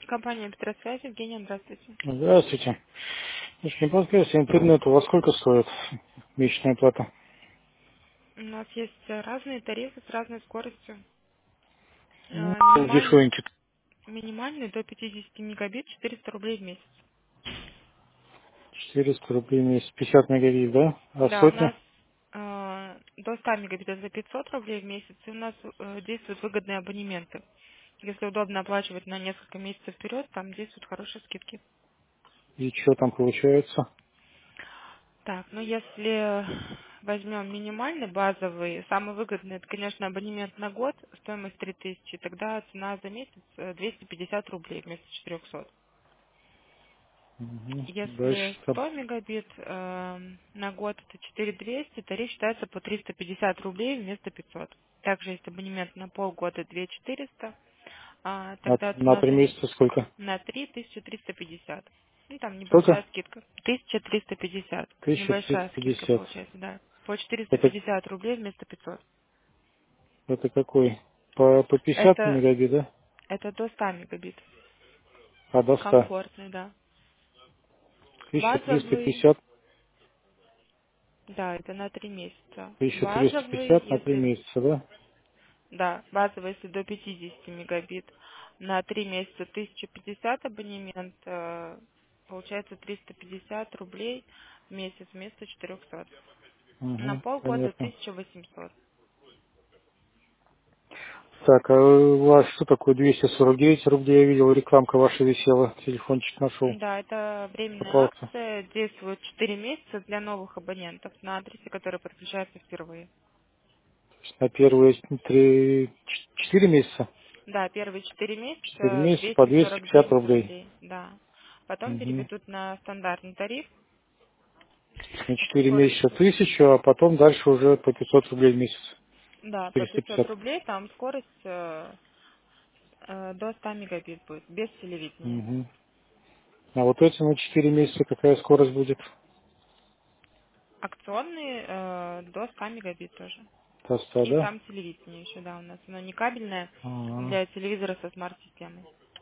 Компания Петросвязь, Евгения, здравствуйте. Здравствуйте. Слушай, не подскажете, интернет у вас сколько стоит месячная плата? У нас есть разные тарифы с разной скоростью. Ну, Минимальный, дешевенький. минимальный до 50 мегабит 400 рублей в месяц. 400 рублей в месяц, 50 мегабит, да? А Да, у нас сотня? до 100 мегабит это за 500 рублей в месяц, и у нас действуют выгодные абонементы. Если удобно оплачивать на несколько месяцев вперед, там действуют хорошие скидки. И что там получается? Так, ну если возьмем минимальный, базовый, самый выгодный, это, конечно, абонемент на год, стоимость 3000, тогда цена за месяц 250 рублей вместо 400. Угу. Если Дальше там. 100 мегабит на год, это 4200, тариф считается по 350 рублей вместо 500. Также есть абонемент на полгода 2400, тогда На цена 3 за месяца сколько? на 3350. И там небольшая Сколько? скидка. 1350. Небольшая скидка 1350. получается, да. По Это, 450 рублей вместо 500. это какой? По 50 Это, мегабит, да? это до 100 мегабит. А до 100? Комфортный, да. Базовый, 1350. да, это на 3 месяца. Базовый, 1350 на 3 если, месяца, да? да, базовый, если до 50 мегабит, на 3 месяца 1050 абонемент, получается 350 рублей в месяц вместо 400. На Угу, полгода понятно. 1800. Так, а у вас что такое 249 рублей? Я видел, рекламка ваша висела, телефончик нашел. Да, это Какая временная акция? акция, действует 4 месяца для новых абонентов на адресе, который подключается впервые. На первые 4 месяца? Да, первые 4 4 месяца месяца по 250 249 рублей. рублей, да. Потом Угу. переведут на стандартный тариф На со 4 месяца скоростью. 1000, а потом дальше уже по 500 рублей в месяц. Да, по 500 450. рублей, там скорость до 100 мегабит будет, без телевидения. Угу. А вот эти на 4 месяца какая скорость будет? Акционный до 100 мегабит тоже. До 100, И да? там телевидение еще, да, у нас оно не кабельное, Ага. для телевизора со смарт-системой.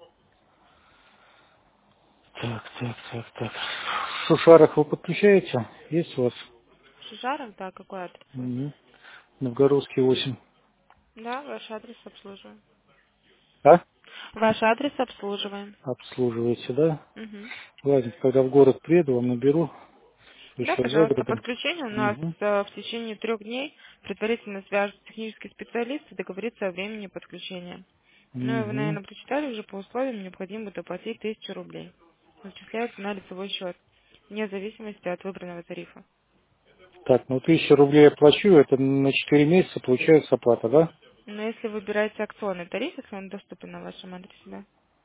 Так. В Шушарах вы подключаете? Есть у вас? В Шишарах, да, какой адрес у вас? Угу. Новгородский 8. Да, ваш адрес обслуживаем. А? Ваш адрес обслуживаем. Обслуживаете, да? Мгм. Ладно, когда в город приеду, вам наберу. Да, Еще пожалуйста, загородом. подключение у нас Угу. в течение 3 дней предварительно свяжется технический специалист и договорится о времени подключения. Ну, и вы, Угу. наверное, прочитали уже по условиям, необходимо будет оплатить 1000 рублей. Зачисляется на лицевой счет, вне зависимости от выбранного тарифа. Так, ну 1000 рублей я плачу, это на 4 месяца получается оплата, да? Но если выбираете акционный тариф, если он доступен на вашем адресе, да.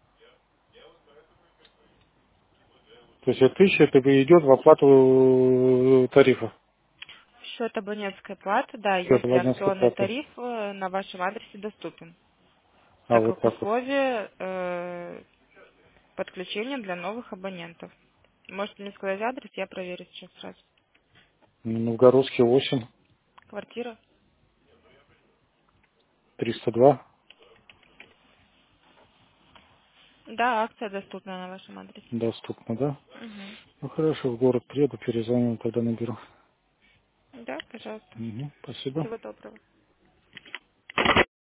То есть 1000 это идет в оплату тарифа. Счет абонентской платы, да, Счет если абонентской акционный платы. тариф на вашем адресе доступен, А так вот как так вот. условие подключения для новых абонентов. Можете мне сказать адрес, я проверю сейчас сразу. Новгородский 8, Квартира? 302. Да, акция доступна на вашем адресе. Доступно, да? Угу. Ну хорошо, в город приеду, перезвоню, тогда наберу. Да, пожалуйста. Угу. Спасибо. Всего доброго.